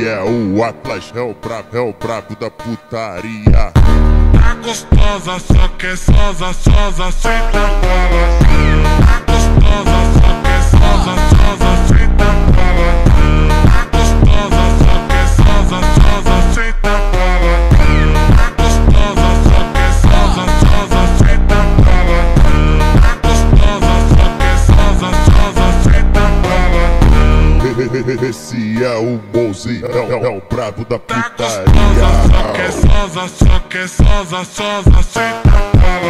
Esse é o Atlas, é o brabo da putaria. Tá gostosa, só que sosa, senta bola. Tá gostosa, só que sosa, senta bola. Tá gostosa, só que sosa, senta bola. Tá gostosa, só que sosa, senta bola. Tá gostosa, só que sosa, senta bola. Esse é o Mozi, é o brabo da Tá putaria. gostosa, só que sosa, senta bola.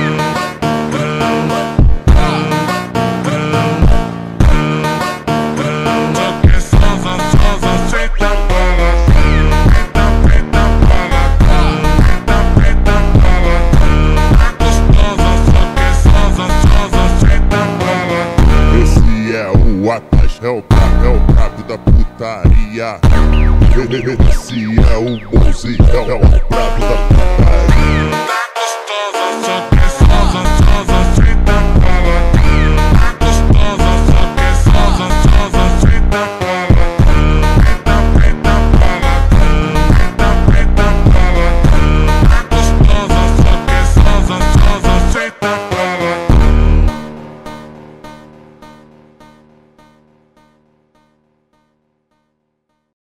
O Atlas é o brabo da putaria. Esse é o Mozi, é o brabo da putaria. Tá gostosa, só que